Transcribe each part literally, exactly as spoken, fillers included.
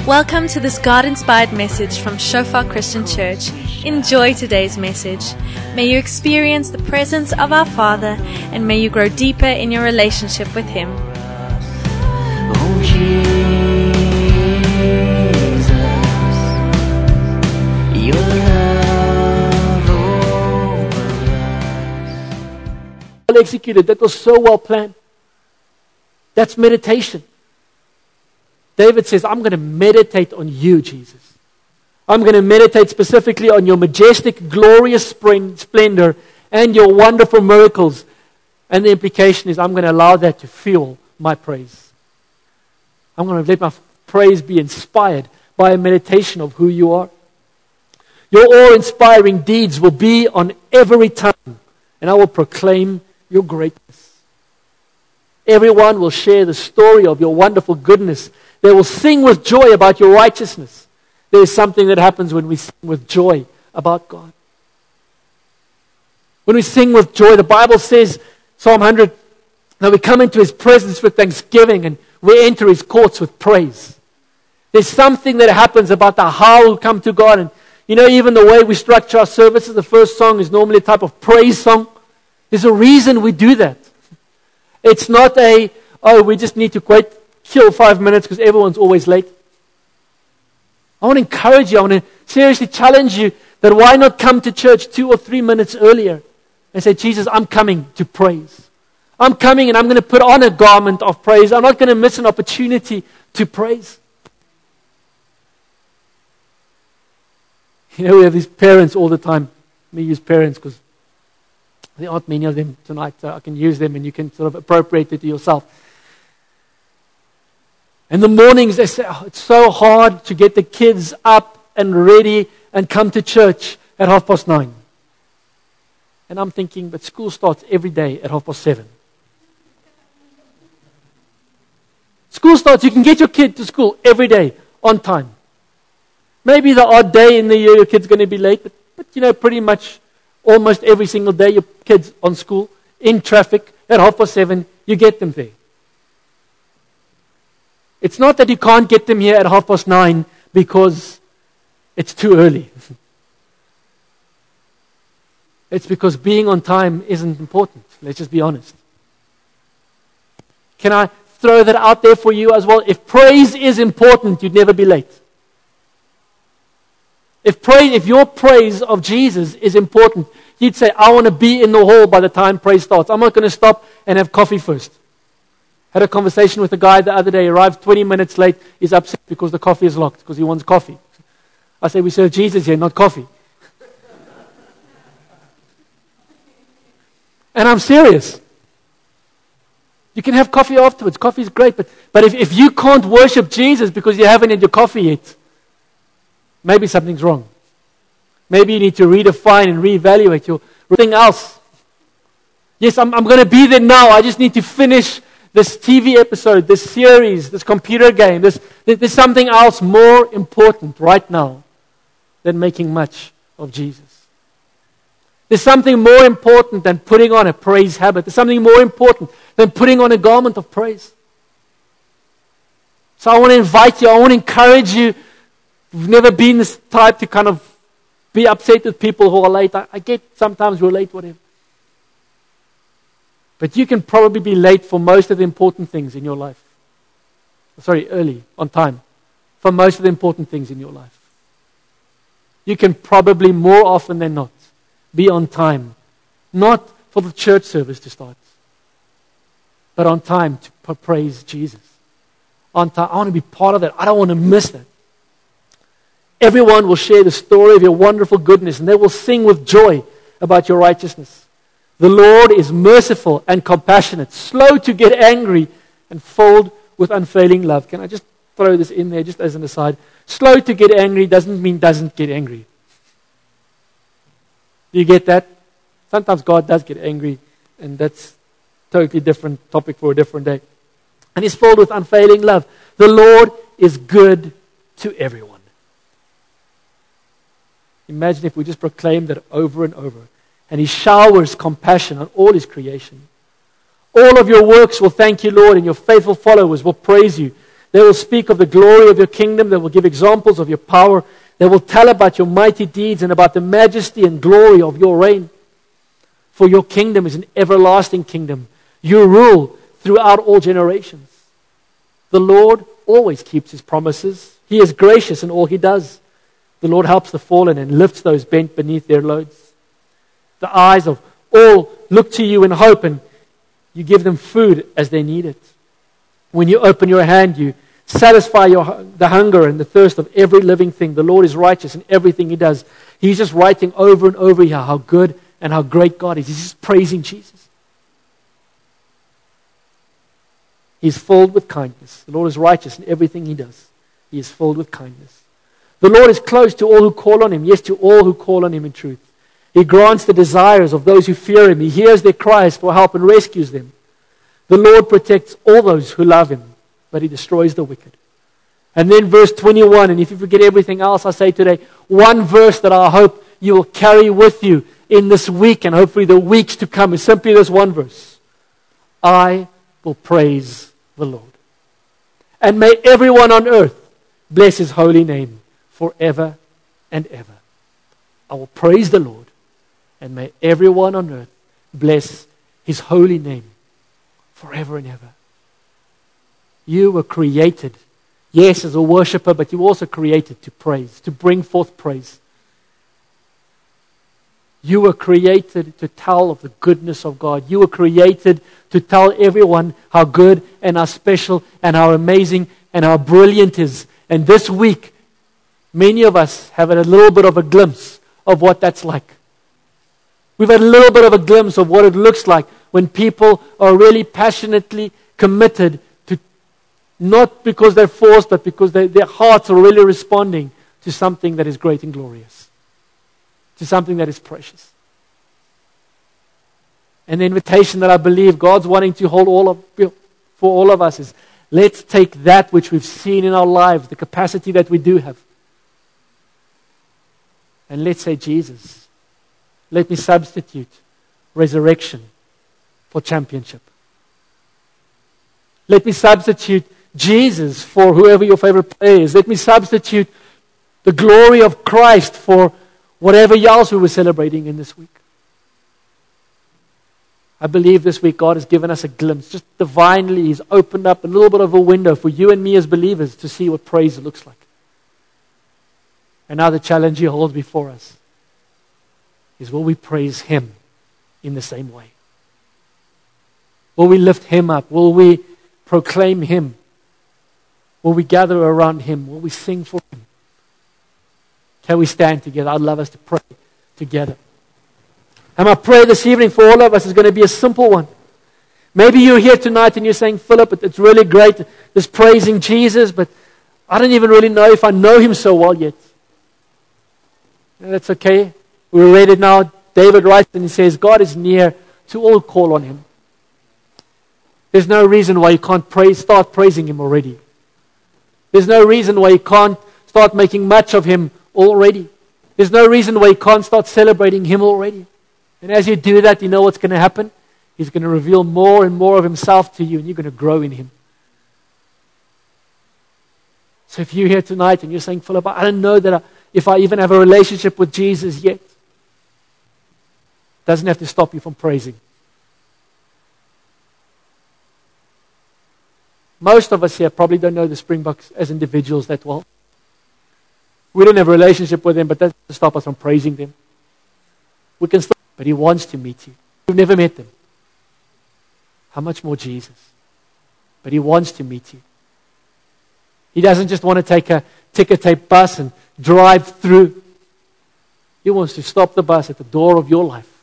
Welcome to this God-inspired message from Shofar Christian Church. Enjoy today's message. May you experience the presence of our Father, and may you grow deeper in your relationship with Him. Oh, Jesus, your love over us. Well executed. That was so well planned. That's meditation. David says, I'm going to meditate on you, Jesus. I'm going to meditate specifically on your majestic, glorious splendor and your wonderful miracles. And the implication is I'm going to allow that to fuel my praise. I'm going to let my praise be inspired by a meditation of who you are. Your awe-inspiring deeds will be on every tongue, and I will proclaim your greatness. Everyone will share the story of your wonderful goodness. They will sing with joy about your righteousness. There is something that happens when we sing with joy about God. When we sing with joy, the Bible says, Psalm one hundred, that we come into His presence with thanksgiving and we enter His courts with praise. There's something that happens about the how we come to God. And you know, even the way we structure our services, the first song is normally a type of praise song. There's a reason we do that. It's not a, oh, we just need to wait, kill five minutes because everyone's always late. I want to encourage you, I want to seriously challenge you that why not come to church two or three minutes earlier and say, Jesus, I'm coming to praise. I'm coming and I'm going to put on a garment of praise. I'm not going to miss an opportunity to praise. You know, we have these parents all the time. Let me use parents because there aren't many of them tonight, so I can use them and you can sort of appropriate it to yourself. In the mornings, they say, oh, it's so hard to get the kids up and ready and come to church at half past nine. And I'm thinking, but school starts every day at half past seven. School starts, you can get your kid to school every day on time. Maybe the odd day in the year your kid's going to be late, but, but you know, pretty much almost every single day your kid's on school, in traffic, at half past seven, you get them there. It's not that you can't get them here at half past nine because it's too early. It's because being on time isn't important. Let's just be honest. Can I throw that out there for you as well? If praise is important, you'd never be late. If praise, if your praise of Jesus is important, you'd say, I want to be in the hall by the time praise starts. I'm not going to stop and have coffee first. Had a conversation with a guy the other day, arrived twenty minutes late, he's upset because the coffee is locked, because he wants coffee. I say, we serve Jesus here, not coffee. And I'm serious. You can have coffee afterwards, coffee is great, but, but if, if you can't worship Jesus because you haven't had your coffee yet, maybe something's wrong. Maybe you need to redefine and reevaluate your everything else. Yes, I'm, I'm going to be there now, I just need to finish this T V episode, this series, this computer game, this, there's something else more important right now than making much of Jesus. There's something more important than putting on a praise habit. There's something more important than putting on a garment of praise. So I want to invite you, I want to encourage you. You've never been this type to kind of be upset with people who are late. I, I get sometimes we're late, whatever. But you can probably be late for most of the important things in your life. Sorry, early, on time. For most of the important things in your life. You can probably more often than not be on time. Not for the church service to start, but on time to praise Jesus. On time. I want to be part of that. I don't want to miss that. Everyone will share the story of your wonderful goodness, and they will sing with joy about your righteousness. The Lord is merciful and compassionate, slow to get angry, and filled with unfailing love. Can I just throw this in there just as an aside? Slow to get angry doesn't mean doesn't get angry. Do you get that? Sometimes God does get angry, and that's a totally different topic for a different day. And He's filled with unfailing love. The Lord is good to everyone. Imagine if we just proclaimed that over and over. And He showers compassion on all His creation. All of your works will thank you, Lord, and your faithful followers will praise you. They will speak of the glory of your kingdom. They will give examples of your power. They will tell about your mighty deeds and about the majesty and glory of your reign. For your kingdom is an everlasting kingdom. You rule throughout all generations. The Lord always keeps his promises. He is gracious in all he does. The Lord helps the fallen and lifts those bent beneath their loads. The eyes of all look to you in hope, and you give them food as they need it. When you open your hand, you satisfy your, the hunger and the thirst of every living thing. The Lord is righteous in everything he does. He's just writing over and over here how good and how great God is. He's just praising Jesus. He's filled with kindness. The Lord is righteous in everything he does. He is filled with kindness. The Lord is close to all who call on him. Yes, to all who call on him in truth. He grants the desires of those who fear him. He hears their cries for help and rescues them. The Lord protects all those who love him, but he destroys the wicked. And then verse twenty-one, and if you forget everything else I say today, one verse that I hope you will carry with you in this week and hopefully the weeks to come is simply this one verse. I will praise the Lord. And may everyone on earth bless his holy name forever and ever. I will praise the Lord, and may everyone on earth bless his holy name forever and ever. You were created, yes, as a worshiper, but you were also created to praise, to bring forth praise. You were created to tell of the goodness of God. You were created to tell everyone how good and how special and how amazing and how brilliant is. And this week, many of us have had a little bit of a glimpse of what that's like. We've had a little bit of a glimpse of what it looks like when people are really passionately committed to, not because they're forced, but because they, their hearts are really responding to something that is great and glorious, to something that is precious. And the invitation that I believe God's wanting to hold all of, for all of us is, let's take that which we've seen in our lives, the capacity that we do have, and let's say, Jesus, let me substitute resurrection for championship. Let me substitute Jesus for whoever your favorite player is. Let me substitute the glory of Christ for whatever else we were celebrating in this week. I believe this week God has given us a glimpse. Just divinely, He's opened up a little bit of a window for you and me as believers to see what praise looks like. And now the challenge He holds before us is, will we praise Him in the same way? Will we lift Him up? Will we proclaim Him? Will we gather around Him? Will we sing for Him? Can we stand together? I'd love us to pray together. And my prayer this evening for all of us is going to be a simple one. Maybe you're here tonight and you're saying, Philip, it's really great, this praising Jesus, but I don't even really know if I know Him so well yet. And that's okay. We read it now. David writes and he says, God is near to all who call on Him. There's no reason why you can't praise, start praising Him already. There's no reason why you can't start making much of Him already. There's no reason why you can't start celebrating Him already. And as you do that, you know what's going to happen? He's going to reveal more and more of Himself to you, and you're going to grow in Him. So if you're here tonight and you're saying, Philip, I don't know that I, if I even have a relationship with Jesus yet, it doesn't have to stop you from praising. Most of us here probably don't know the Springboks as individuals that well. We don't have a relationship with them, but that doesn't stop us from praising them. We can still, but He wants to meet you. You've never met them. How much more Jesus? But He wants to meet you. He doesn't just want to take a ticker tape bus and drive through. He wants to stop the bus at the door of your life.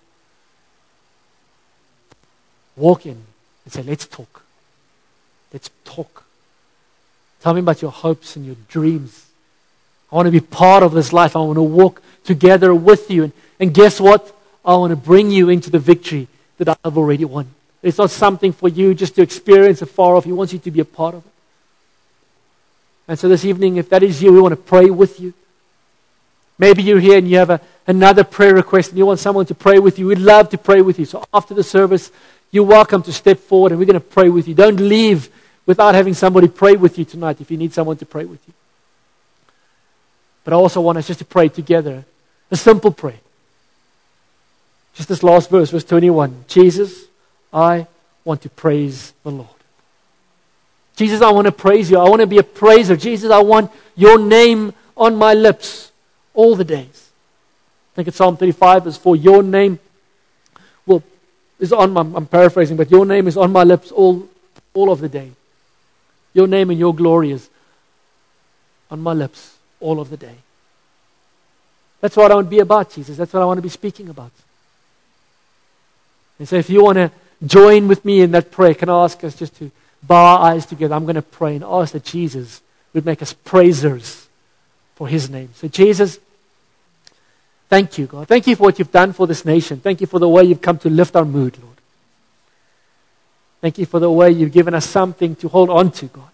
Walk in and say, let's talk. Let's talk. Tell me about your hopes and your dreams. I want to be part of this life. I want to walk together with you. And, and guess what? I want to bring you into the victory that I have already won. It's not something for you just to experience afar off. He wants you to be a part of it. And so this evening, if that is you, we want to pray with you. Maybe you're here and you have a, another prayer request and you want someone to pray with you. We'd love to pray with you. So after the service, you're welcome to step forward and we're going to pray with you. Don't leave without having somebody pray with you tonight if you need someone to pray with you. But I also want us just to pray together. A simple prayer. Just this last verse, verse twenty-one. Jesus, I want to praise the Lord. Jesus, I want to praise you. I want to be a praiser. Jesus, I want your name on my lips all the days. I think it's Psalm thirty-five, verse four. Your name will, is on my, I'm paraphrasing, but your name is on my lips all, all of the day. Your name and your glory is on my lips all of the day. That's what I want to be about, Jesus. That's what I want to be speaking about. And so if you want to join with me in that prayer, can I ask us just to bow our eyes together? I'm going to pray and ask that Jesus would make us praisers for His name. So Jesus, thank you, God. Thank you for what you've done for this nation. Thank you for the way you've come to lift our mood, Lord. Thank you for the way you've given us something to hold on to, God.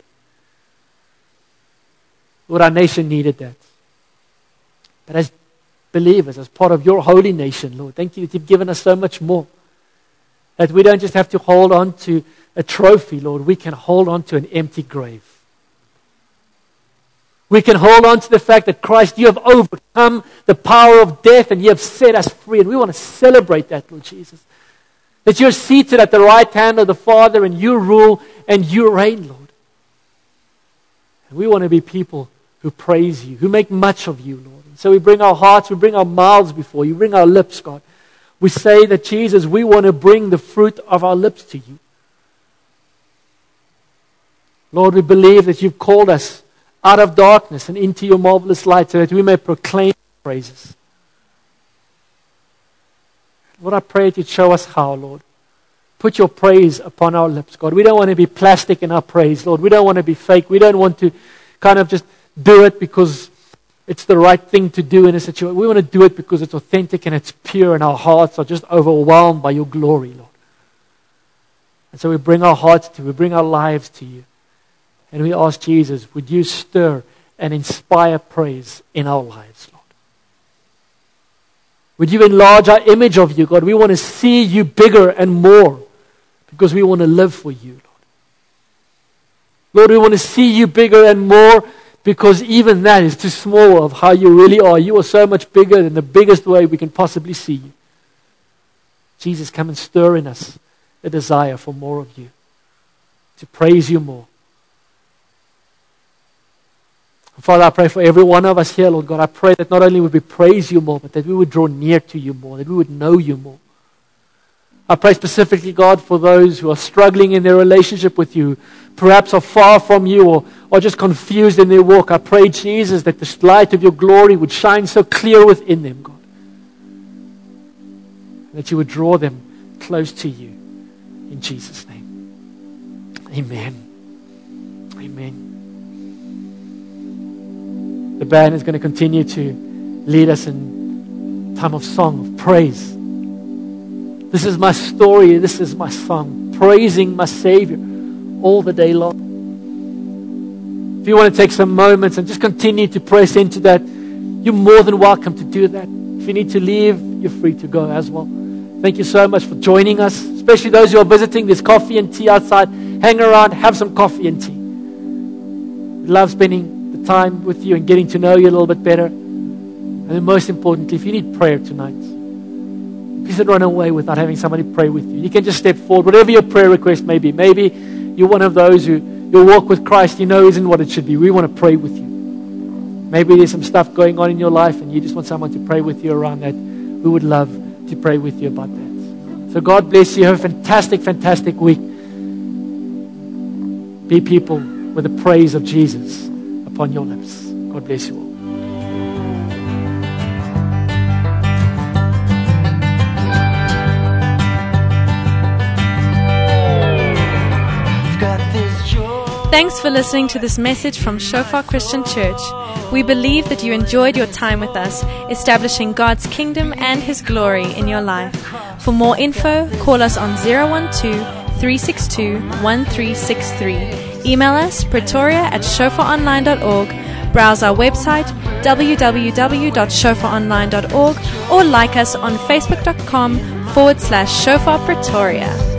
Lord, our nation needed that. But as believers, as part of your holy nation, Lord, thank you that you've given us so much more. That we don't just have to hold on to a trophy, Lord. We can hold on to an empty grave. We can hold on to the fact that Christ, you have overcome the power of death and you have set us free. And we want to celebrate that, Lord Jesus. That you're seated at the right hand of the Father and you rule and you reign, Lord. And we want to be people who praise you, who make much of you, Lord. And so we bring our hearts, we bring our mouths before you, we bring our lips, God. We say that, Jesus, we want to bring the fruit of our lips to you. Lord, we believe that you've called us out of darkness and into your marvelous light so that we may proclaim praises. Lord, I pray that you'd show us how, Lord. Put your praise upon our lips, God. We don't want to be plastic in our praise, Lord. We don't want to be fake. We don't want to kind of just do it because it's the right thing to do in a situation. We want to do it because it's authentic and it's pure and our hearts are just overwhelmed by your glory, Lord. And so we bring our hearts to you. We bring our lives to you. And we ask, Jesus, would you stir and inspire praise in our lives, Lord? Would you enlarge our image of you, God? We want to see you bigger and more because we want to live for you, Lord. Lord, we want to see you bigger and more because even that is too small of how you really are. You are so much bigger than the biggest way we can possibly see you. Jesus, come and stir in us a desire for more of you, to praise you more. Father, I pray for every one of us here, Lord God. I pray that not only would we praise you more, but that we would draw near to you more, that we would know you more. I pray specifically, God, for those who are struggling in their relationship with you, perhaps are far from you or are just confused in their walk. I pray, Jesus, that the light of your glory would shine so clear within them, God. That you would draw them close to you. In Jesus' name. Amen. Amen. The band is going to continue to lead us in time of song, of praise. This is my story. This is my song. Praising my Savior all the day long. If you want to take some moments and just continue to press into that, you're more than welcome to do that. If you need to leave, you're free to go as well. Thank you so much for joining us, especially those who are visiting. There's coffee and tea outside. Hang around, have some coffee and tea. We love spending the time with you and getting to know you a little bit better. And then most importantly, if you need prayer tonight, please don't run away without having somebody pray with you. You can just step forward, whatever your prayer request may be. Maybe you're one of those who your walk with Christ, you know, isn't what it should be. We want to pray with you. Maybe there's some stuff going on in your life and you just want someone to pray with you around that. We would love to pray with you about that. So God bless you. Have a fantastic, fantastic week. Be people with the praise of Jesus upon your lips. God bless you all. Thanks for listening to this message from Shofar Christian Church. We believe that you enjoyed your time with us, establishing God's kingdom and His glory in your life. For more info, call us on zero one two, three six two, one three six three. Email us pretoria at shofar online dot org. Browse our website w w w dot shofar online dot org or like us on facebook dot com forward slash shofar pretoria.